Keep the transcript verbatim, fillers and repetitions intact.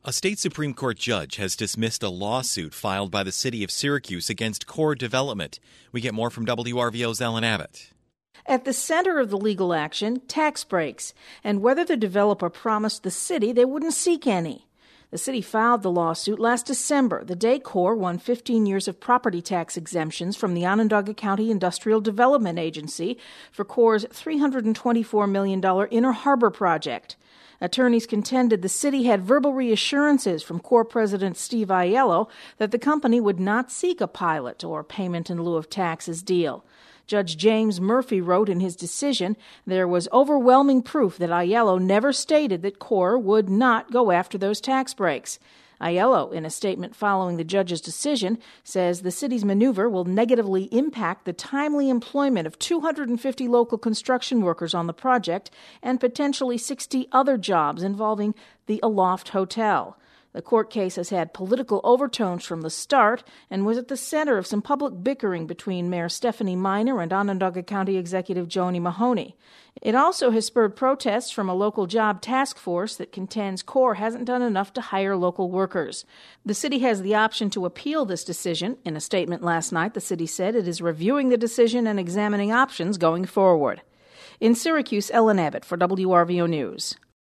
A state Supreme Court judge has dismissed a lawsuit filed by the city of Syracuse against Core Development. We get more from W R V O's Ellen Abbott. At the center of the legal action, tax breaks, and whether the developer promised the city they wouldn't seek any. The city filed the lawsuit last December, the day Core won fifteen years of property tax exemptions from the Onondaga County Industrial Development Agency for Core's three hundred twenty-four million dollars Inner Harbor project. Attorneys contended the city had verbal reassurances from Core President Steve Aiello that the company would not seek a pilot or payment in lieu of taxes deal. Judge James Murphy wrote in his decision there was overwhelming proof that Aiello never stated that Core would not go after those tax breaks. Aiello, in a statement following the judge's decision, says the city's maneuver will negatively impact the timely employment of two hundred fifty local construction workers on the project and potentially sixty other jobs involving the Aloft Hotel. The court case has had political overtones from the start and was at the center of some public bickering between Mayor Stephanie Miner and Onondaga County Executive Joni Mahoney. It also has spurred protests from a local job task force that contends Core hasn't done enough to hire local workers. The city has the option to appeal this decision. In a statement last night, the city said it is reviewing the decision and examining options going forward. In Syracuse, Ellen Abbott for W R V O News.